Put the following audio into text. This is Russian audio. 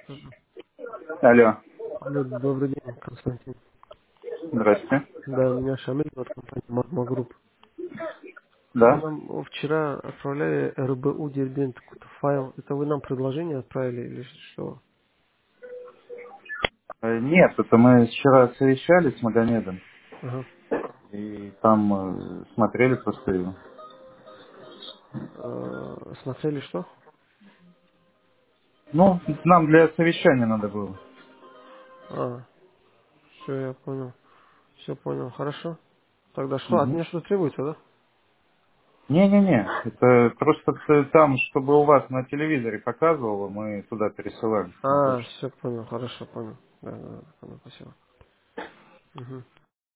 Алло, Алло, добрый день, Константин. здрасте. Да, меня Шамиль от компании Магма Групп. Вы Да? нам вчера отправляли РБУ Дербент какой-то файл. Это вы нам предложение отправили или что? Нет, это мы вчера совещались с Магомедом, Ага. и там смотрели просто его. Смотрели что? Ну, нам для совещания надо было. А, все, я понял. Все понял, хорошо. Тогда что, от Угу. меня что требуется, да? Не-не-не, это просто там, чтобы у вас на телевизоре показывало, мы туда пересылаем на А, почту. все понял, хорошо, понял. Да, да, да, понял, спасибо. Угу.